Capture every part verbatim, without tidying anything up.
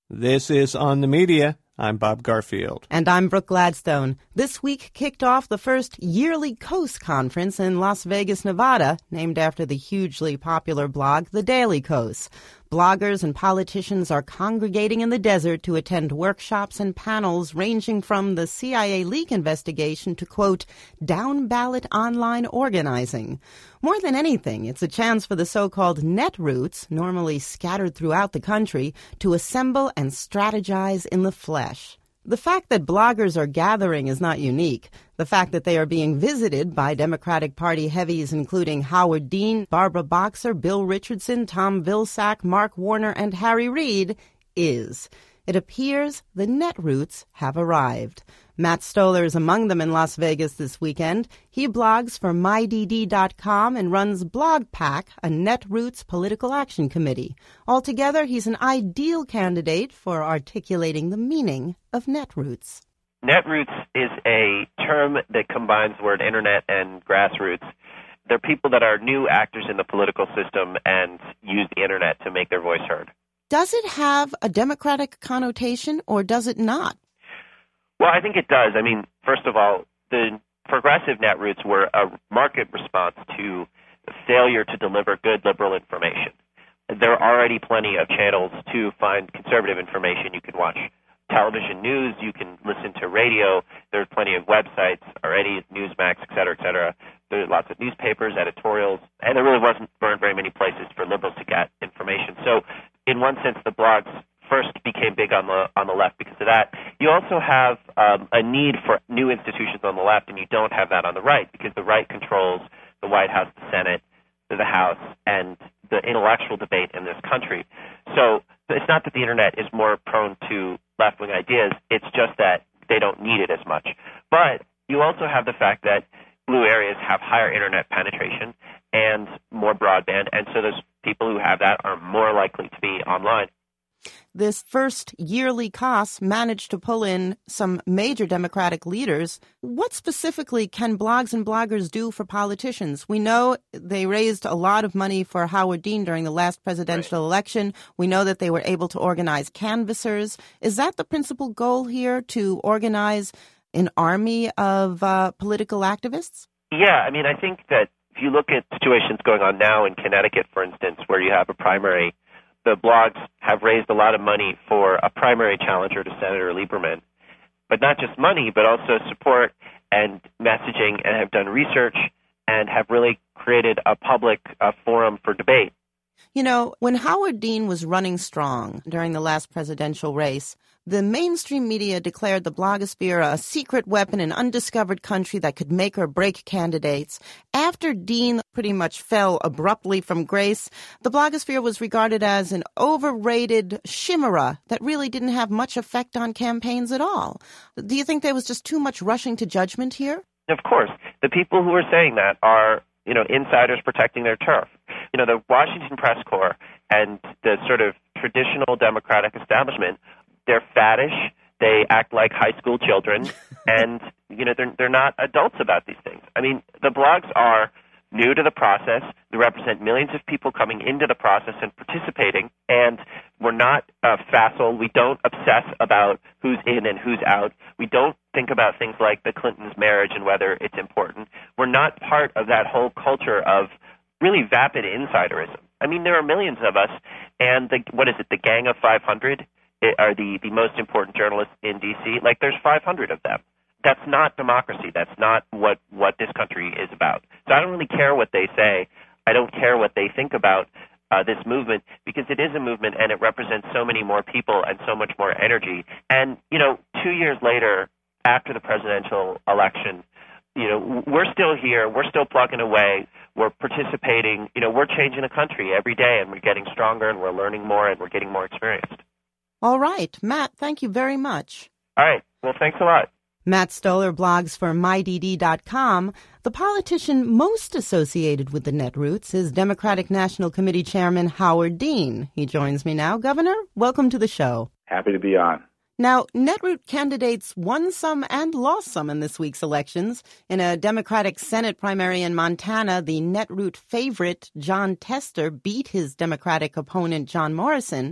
This is On the Media. I'm Bob Garfield. And I'm Brooke Gladstone. This week kicked off the first yearly Kos Conference in Las Vegas, Nevada, named after the hugely popular blog, The Daily Kos. Bloggers and politicians are congregating in the desert to attend workshops and panels ranging from the C I A leak investigation to, quote, down-ballot online organizing. More than anything, it's a chance for the so-called netroots, normally scattered throughout the country, to assemble and strategize in the flesh. The fact that bloggers are gathering is not unique. The fact that they are being visited by Democratic Party heavies including Howard Dean, Barbara Boxer, Bill Richardson, Tom Vilsack, Mark Warner, and Harry Reid is. It appears the netroots have arrived. Matt Stoller is among them in Las Vegas this weekend. He blogs for my d d dot com and runs BlogPack, a netroots political action committee. Altogether, he's an ideal candidate for articulating the meaning of netroots. Netroots is a term that combines the word internet and grassroots. They're people that are new actors in the political system and use the internet to make their voice heard. Does it have a Democratic connotation or does it not? Well, I think it does. I mean, first of all, the progressive netroots were a market response to the failure to deliver good liberal information. There are already plenty of channels to find conservative information. You can watch television news, you can listen to radio, there's plenty of websites already, Newsmax, et cetera, et cetera. There are lots of newspapers, editorials, and there really wasn't weren't very many places for liberals to get information. So in one sense, the blogs first became big on the on the left because of that. You also have um, a need for new institutions on the left, and you don't have that on the right because the right controls the White House, the Senate, the House, and the intellectual debate in this country. So it's not that the internet is more prone to left-wing ideas, it's just that they don't need it as much. But you also have the fact that blue areas have higher internet penetration and more broadband, and so those people who have that are more likely to be online. This first yearly C O S managed to pull in some major Democratic leaders. What specifically can blogs and bloggers do for politicians? We know they raised a lot of money for Howard Dean during the last presidential right. election. We know that they were able to organize canvassers. Is that the principal goal here, to organize an army of uh, political activists? Yeah, I mean, I think that if you look at situations going on now in Connecticut, for instance, where you have a primary, the blogs have raised a lot of money for a primary challenger to Senator Lieberman, but not just money, but also support and messaging, and have done research and have really created a public uh, forum for debate. You know, when Howard Dean was running strong during the last presidential race, the mainstream media declared the blogosphere a secret weapon, an undiscovered country that could make or break candidates. After Dean pretty much fell abruptly from grace, the blogosphere was regarded as an overrated chimera that really didn't have much effect on campaigns at all. Do you think there was just too much rushing to judgment here? Of course. The people who are saying that are, you know, insiders protecting their turf. You know, the Washington Press Corps and the sort of traditional Democratic establishment, they're faddish, they act like high school children, and, you know, they're, they're not adults about these things. I mean, the blogs are new to the process. They represent millions of people coming into the process and participating, and we're not uh, facile. We don't obsess about who's in and who's out. We don't think about things like the Clintons' marriage and whether it's important. We're not part of that whole culture of really vapid insiderism. I mean, there are millions of us, and the, what is it, the Gang of five hundred are the, the most important journalists in D C? Like, there's five hundred of them. That's not democracy. That's not what, what this country is about. So I don't really care what they say. I don't care what they think about uh, this movement, because it is a movement and it represents so many more people and so much more energy. And, you know, two years later, after the presidential election, you know, we're still here. We're still plugging away. We're participating. You know, we're changing the country every day, and we're getting stronger, and we're learning more, and we're getting more experienced. All right. Matt, thank you very much. All right. Well, thanks a lot. Matt Stoller blogs for my d d dot com. The politician most associated with the netroots is Democratic National Committee Chairman Howard Dean. He joins me now. Governor, welcome to the show. Happy to be on. Now, netroot candidates won some and lost some in this week's elections. In a Democratic Senate primary in Montana, the netroot favorite, Jon Tester, beat his Democratic opponent, John Morrison.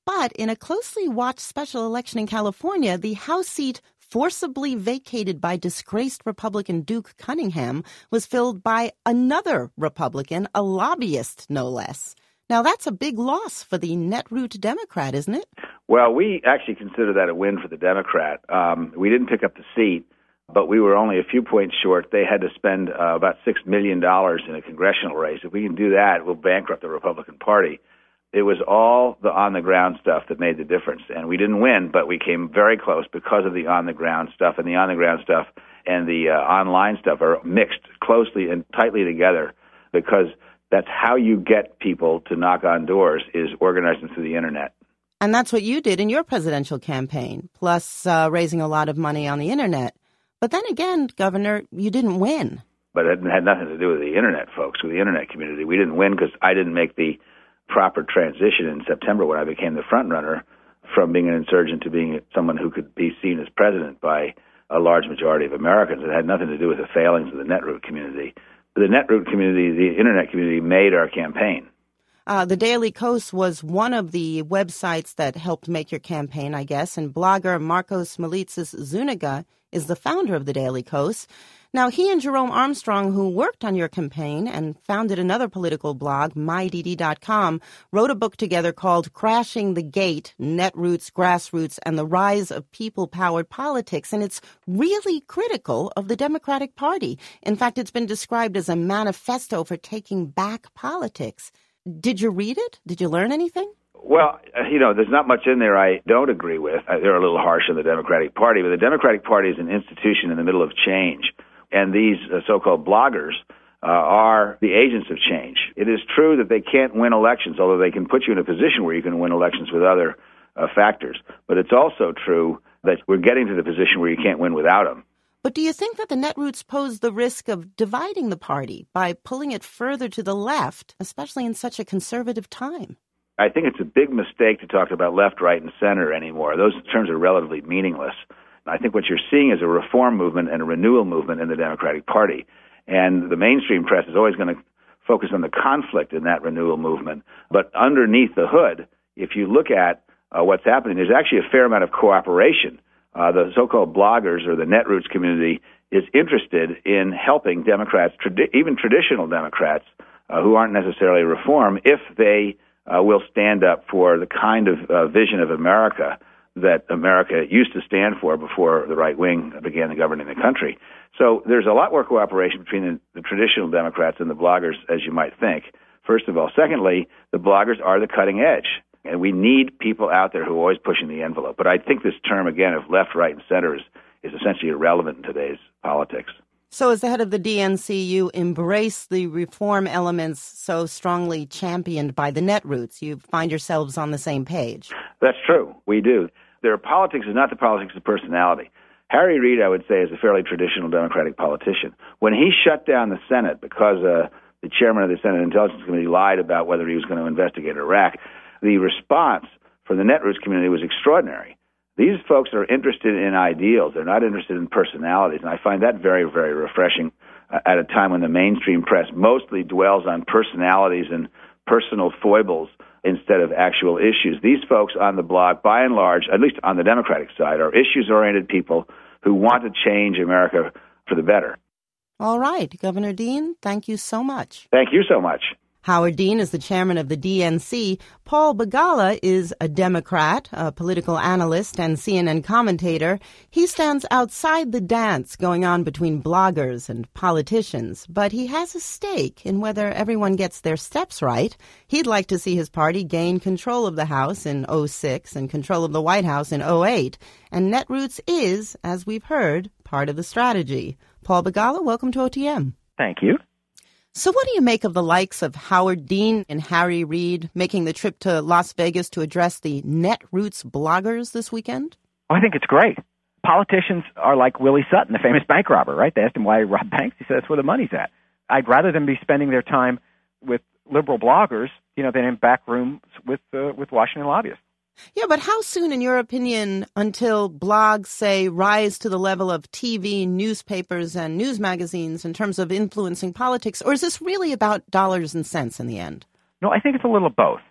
But in a closely watched special election in California, the House seat forcibly vacated by disgraced Republican Duke Cunningham was filled by another Republican, a lobbyist, no less. Now, that's a big loss for the Netroots Democrat, isn't it? Well, we actually consider that a win for the Democrat. Um, we didn't pick up the seat, but we were only a few points short. They had to spend uh, about six million dollars in a congressional race. If we can do that, we'll bankrupt the Republican Party. It was all the on-the-ground stuff that made the difference. And we didn't win, but we came very close because of the on-the-ground stuff. And the on-the-ground stuff and the uh, online stuff are mixed closely and tightly together because that's how you get people to knock on doors, is organizing through the Internet. And that's what you did in your presidential campaign, plus uh, raising a lot of money on the Internet. But then again, Governor, you didn't win. But it had nothing to do with the Internet, folks, with the Internet community. We didn't win because I didn't make the proper transition in September when I became the front runner from being an insurgent to being someone who could be seen as president by a large majority of Americans. It had nothing to do with the failings of the Netroots community. The Netroots community, the Internet community, made our campaign. Uh, the Daily Kos was one of the websites that helped make your campaign, I guess, and blogger Markos Moulitsas Zuniga is the founder of the Daily Kos. Now, he and Jerome Armstrong, who worked on your campaign and founded another political blog, my d d dot com, wrote a book together called Crashing the Gate, Netroots, Grassroots, and the Rise of People-Powered Politics. And it's really critical of the Democratic Party. In fact, it's been described as a manifesto for taking back politics. Did you read it? Did you learn anything? Well, you know, there's not much in there I don't agree with. They're a little harsh on the Democratic Party, but the Democratic Party is an institution in the middle of change. And these uh, so-called bloggers uh, are the agents of change. It is true that they can't win elections, although they can put you in a position where you can win elections with other uh, factors. But it's also true that we're getting to the position where you can't win without them. But do you think that the Netroots pose the risk of dividing the party by pulling it further to the left, especially in such a conservative time? I think it's a big mistake to talk about left, right, and center anymore. Those terms are relatively meaningless. I think what you're seeing is a reform movement and a renewal movement in the Democratic Party. And the mainstream press is always going to focus on the conflict in that renewal movement. But underneath the hood, if you look at uh, what's happening, there's actually a fair amount of cooperation. Uh, the so-called bloggers or the Netroots community is interested in helping Democrats, tradi- even traditional Democrats, uh, who aren't necessarily reform, if they uh, will stand up for the kind of uh, vision of America that America used to stand for before the right wing began governing the country. So there's a lot more cooperation between the, the traditional Democrats and the bloggers, as you might think, first of all. Secondly, the bloggers are the cutting edge, and we need people out there who are always pushing the envelope. But I think this term, again, of left, right, and center is, is essentially irrelevant in today's politics. So as the head of the D N C, you embrace the reform elements so strongly championed by the Netroots. You find yourselves on the same page. That's true. We do. Their politics is not the politics of personality. Harry Reid, I would say, is a fairly traditional Democratic politician. When he shut down the Senate because uh, the chairman of the Senate Intelligence Committee lied about whether he was going to investigate Iraq, the response from the Netroots community was extraordinary. These folks are interested in ideals. They're not interested in personalities, and I find that very, very refreshing uh, at a time when the mainstream press mostly dwells on personalities and personal foibles instead of actual issues. These folks on the blog, by and large, at least on the Democratic side, are issues-oriented people who want to change America for the better. All right. Governor Dean, thank you so much. Thank you so much. Howard Dean is the chairman of the D N C. Paul Begala is a Democrat, a political analyst and C N N commentator. He stands outside the dance going on between bloggers and politicians, but he has a stake in whether everyone gets their steps right. He'd like to see his party gain control of the House in oh six and control of the White House in oh eight. And Netroots is, as we've heard, part of the strategy. Paul Begala, welcome to O T M. Thank you. So what do you make of the likes of Howard Dean and Harry Reid making the trip to Las Vegas to address the Netroots bloggers this weekend? Oh, I think it's great. Politicians are like Willie Sutton, the famous bank robber, right? They asked him why he robbed banks. He said that's where the money's at. I'd rather them be spending their time with liberal bloggers, you know, than in back rooms with uh, with Washington lobbyists. Yeah, but how soon, in your opinion, until blogs, say, rise to the level of T V, newspapers, and news magazines in terms of influencing politics? Or is this really about dollars and cents in the end? No, I think it's a little of both.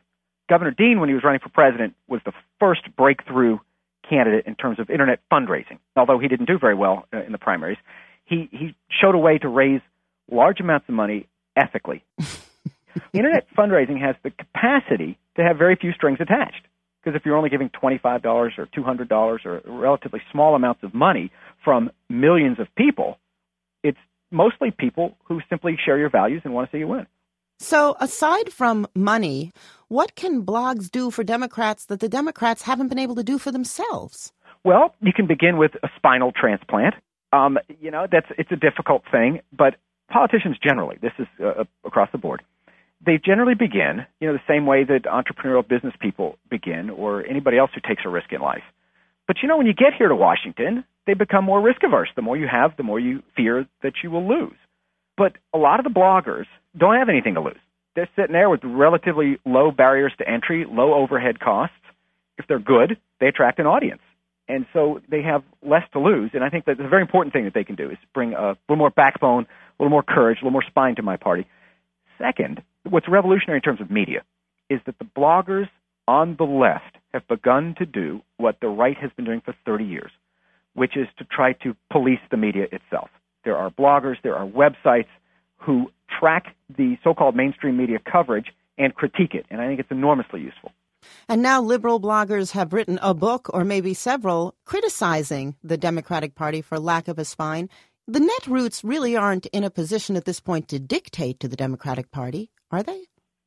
Governor Dean, when he was running for president, was the first breakthrough candidate in terms of internet fundraising. Although he didn't do very well uh, in the primaries, he, he showed a way to raise large amounts of money ethically. Internet fundraising has the capacity to have very few strings attached. Because if you're only giving twenty-five dollars or two hundred dollars or relatively small amounts of money from millions of people, it's mostly people who simply share your values and want to see you win. So aside from money, what can blogs do for Democrats that the Democrats haven't been able to do for themselves? Well, you can begin with a spinal transplant. Um, you know, that's it's a difficult thing, but politicians generally, this is uh, across the board, they generally begin, you know, the same way that entrepreneurial business people begin or anybody else who takes a risk in life. But, you know, when you get here to Washington, they become more risk-averse. The more you have, the more you fear that you will lose. But a lot of the bloggers don't have anything to lose. They're sitting there with relatively low barriers to entry, low overhead costs. If they're good, they attract an audience. And so they have less to lose. And I think that the very important thing that they can do is bring a little more backbone, a little more courage, a little more spine to my party. Second, what's revolutionary in terms of media is that the bloggers on the left have begun to do what the right has been doing for thirty years, which is to try to police the media itself. There are bloggers, there are websites who track the so-called mainstream media coverage and critique it, and I think it's enormously useful. And now liberal bloggers have written a book, or maybe several, criticizing the Democratic Party for lack of a spine. The netroots really aren't in a position at this point to dictate to the Democratic Party, are they?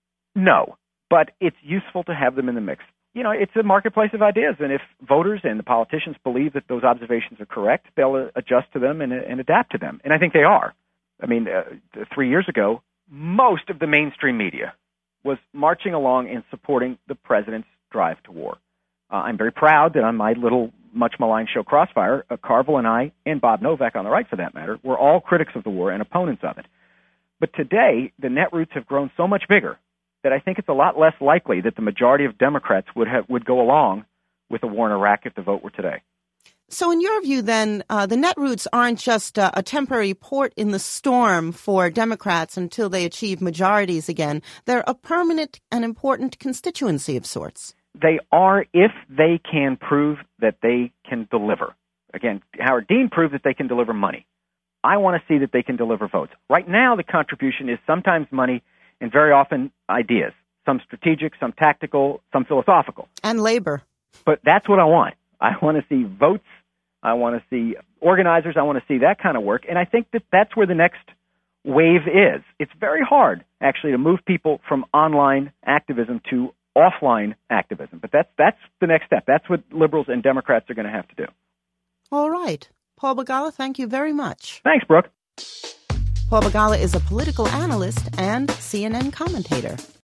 No, but it's useful to have them in the mix. You know, it's a marketplace of ideas, and if voters and the politicians believe that those observations are correct, they'll uh, adjust to them and, uh, and adapt to them. And I think they are. I mean, uh, three years ago, most of the mainstream media was marching along and supporting the president's drive to war. Uh, I'm very proud that on my little much-maligned show Crossfire, uh, Carville and I, and Bob Novak on the right for that matter, were all critics of the war and opponents of it. But today, the netroots have grown so much bigger that I think it's a lot less likely that the majority of Democrats would have would go along with a war in Iraq if the vote were today. So in your view, then, uh, the netroots aren't just uh, a temporary port in the storm for Democrats until they achieve majorities again. They're a permanent and important constituency of sorts. They are if they can prove that they can deliver. Again, Howard Dean proved that they can deliver money. I want to see that they can deliver votes. Right now, the contribution is sometimes money and very often ideas, some strategic, some tactical, some philosophical. And labor. But that's what I want. I want to see votes. I want to see organizers. I want to see that kind of work. And I think that that's where the next wave is. It's very hard, actually, to move people from online activism to offline activism. But that's that's the next step. That's what liberals and Democrats are going to have to do. All right. Paul Begala, thank you very much. Thanks, Brooke. Paul Begala is a political analyst and C N N commentator.